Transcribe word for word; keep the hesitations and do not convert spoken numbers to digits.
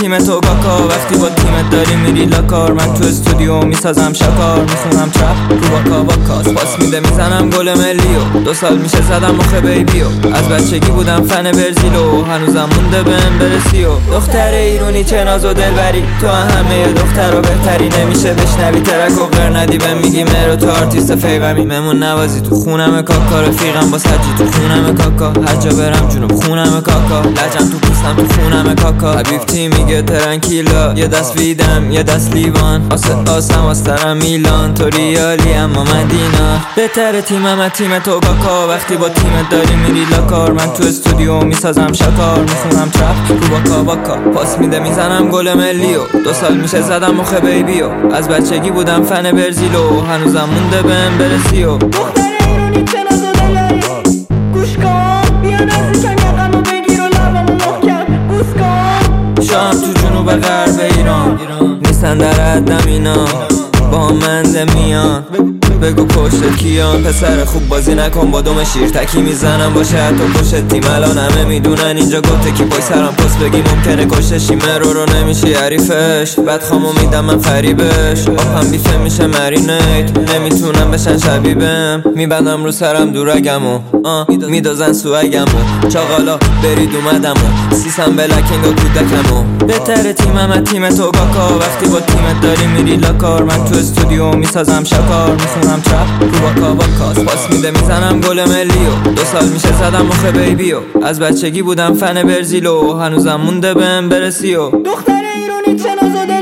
تیم تو کاکا، وقتی با تیمت داری میری لاکار، من تو استودیو میسازم شکار، میخونم چپ رو باکا باکاس، پاس میده میزنم گل ملیو، دو سال میشه زدم مخ بیبیو، از بچگی بودم فن برزیلو، هنوزم مونده بهم برسیو. دختر ایرونی چه ناز و دلبری، تو همه دخترها بهتری، نمیشه بشنوی ترک و غیر ندی بهم میگی مرو تو آرتیست فیقمی، ممون نوازی تو خونم کاکا، رفیقم با سجی تو خونم کاکا، هر جا برم جنوب خونم کاکا، لجم تو پوستم تو خونم کاکا، حبیبتی میگه ترنکیلا، یه دست ویدم یه دست لیوان، آسه آسم آسترم میلان، تو ریالی اما مدینا، بهتر تیمم تیم تو کاکا، وقتی با تیمت داری میری لاکار، من تو استودیو میسازم شکار، میخونم چپ رو باکا باکا، پاس میده میزنم گل ملیو، دو سال میشه زدم مخ بیبیو، از بچگی بودم فن برزیلو، هنوزم مونده بهم برسیو. دختر ایرونی چه ناز و دلبری، گوش کن بیا نزدیکم یقمو بگیر و لبمو محکم بوس کن. شام تو جنوب غرب ایران نیستن در حدم اینا، با منده میان بگو پشت کیان، پسر خوب بازی نکن با دوم شیر تکی میزنم باشه حتی پشت تیم، الان همه میدونن اینجا گفته کی پای سرم پست بگی ممکنه کشتشی، مرو رو نمیشی حریفش، بعد خامو میدم من فریبش، آبم بیفه میشه مرینیت، نمیتونم بشن شبیبم، میبندم رو سرم دورگمو میدازن سوگمو، چاقالا برید اومدمو سیسم بلکینگ و کودکمو، بهتر تیمم تیم تو کاکا، وقتی با تیمت داری میری لاکار، من تو استودیو میسازم شکار، میخونم چپ رو باکا باکاس، پاس میده میزنم گل ملیو، دو سال میشه زدم مخ بیبیو، از بچگی بودم فن برزیلو، هنوزم مونده بهم برسیو. دختر ایرونی چه ناز و